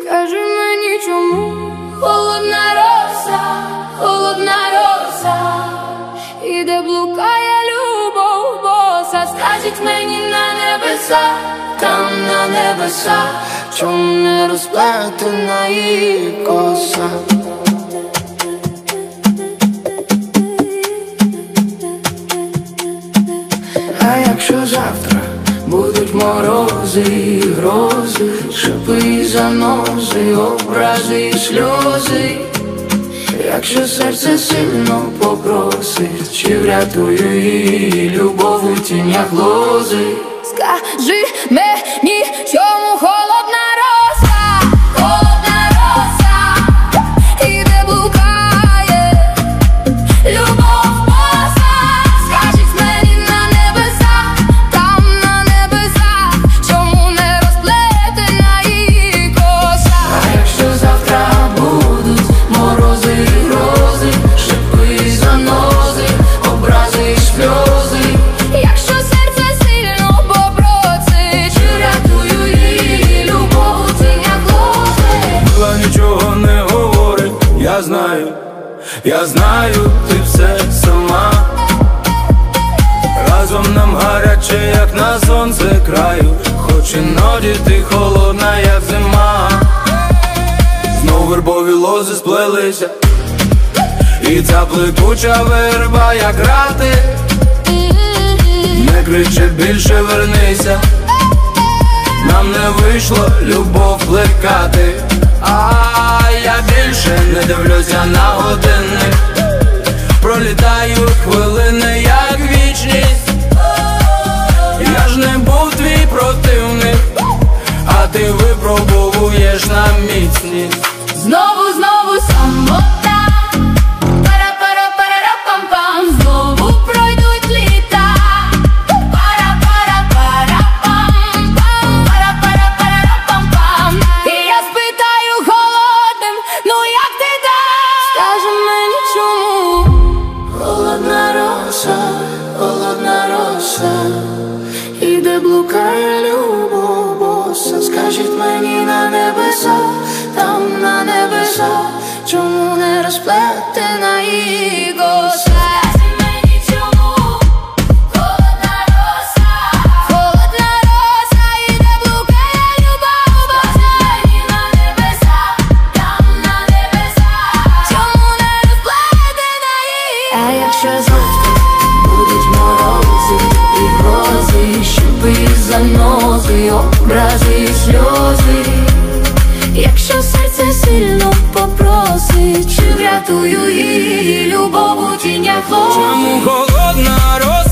Скажи мені, чому холодна роса, і де блукає любов боса. Скажіть мені на небеса, там на небеса, чому не розплетена її коса? А якщо завтра будуть морози і грози, шипи і занози, образи і сльози, якщо серце сильно попросить, чи врятую її любов у тінях лози? Скажи мені, чому холодна роса, і де блукає любов боса. Скажіть мені на небеса, там на небеса, чому не розплетена її коса? А якщо завтра будуть морози і грози, шипи і занози, образи і сльози, якщо серце сильно попросить, чи врятую її любов у тінях лози? Мила нічого не говорить, я знаю, ти все сама. Разом нам гаряче, як на сонце краю, хоч іноді ти холодна, як зима. Знов вербові лози сплелися, і ця плетуча верба, як грати, не кричи більше, вернися. Нам не вийшло любов плекати, а я більше не дивлюся на годинник. Пролітають хвилини, як вічність. Я ж не був твій противник, а ти випробовуєш на міцність. Знову самота, пара-пара-пара-пам-пам. Знову пройдуть літа, пара-пара-пара-пам-пам, пара-пара-пара-пам-пам. І я спитаю холодним, ну як ти так? Скажи мені, чому холодна роса, і де блукає любов боса. Скажіть мені на небеса, там на небеса, чому не розплетена її коса? Скажіть мені, чому холодна роса, і де блукає любов боса. Скажіть мені на небеса, там на небеса, чому не розплетена її коса? А якщо завтра будуть морози і грози, шипи і занози, образи і сльози, якщо серце сильно попросить, чи врятую її любов у тінях лози? Чому холодна роса?